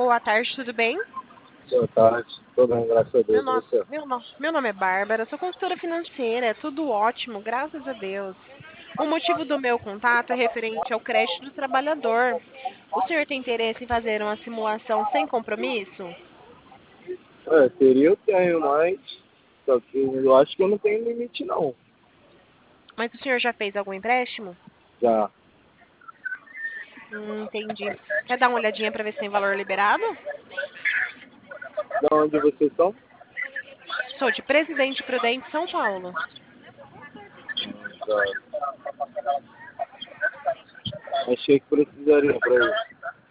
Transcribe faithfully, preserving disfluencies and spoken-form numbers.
boa tarde, tudo bem? Boa tarde, tô bem, graças a Meu Deus. E nome, você? meu, no- meu nome é Bárbara, sou consultora financeira, é tudo ótimo, graças a Deus. O motivo do meu contato é referente ao crédito do trabalhador. O senhor tem interesse em fazer uma simulação sem compromisso? É, teria eu tenho, mas só que eu acho que eu não tenho limite não. Mas o senhor já fez algum empréstimo? Já. Hum, entendi. Quer dar uma olhadinha para ver se tem valor liberado? Da onde vocês são? Sou de Presidente Prudente, São Paulo. Já. Achei que precisaria pra isso.